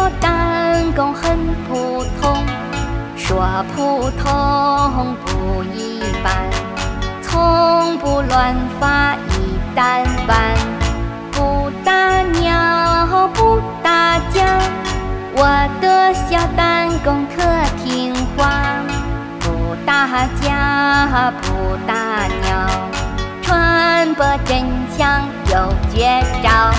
小弹弓很普通，说普通不一般，从不乱发一弹丸，不打鸟不打架，我的小弹弓可听话，不打架不打鸟，传播真相有绝招。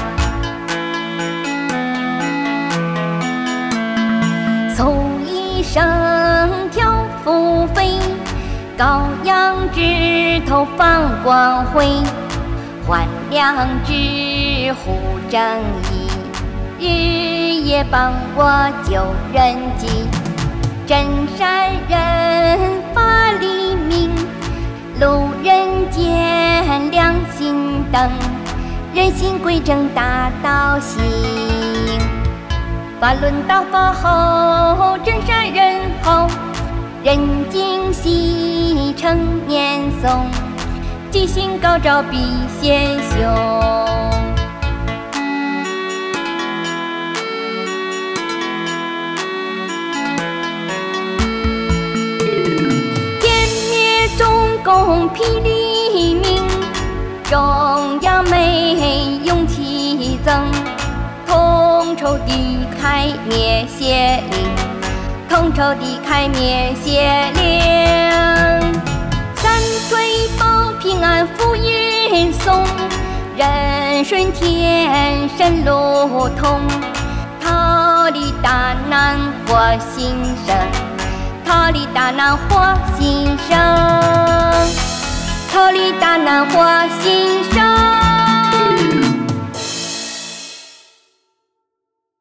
嗖一声跳伏飞，羔羊指头放光辉，换良知护正义，日夜帮我救人急。真善人发黎明，路人见良心灯，人心归正大道行。法轮大法后，真善人好，人敬喜成年颂，吉星高照必显凶。天灭中共霹雳鸣，中央没勇气增，同仇敌忾灭邪灵，同仇敌忾灭邪灵。三追报平安福运送，人顺天神路通，逃离大难获新生，逃离大难获新生，逃离大难获新生。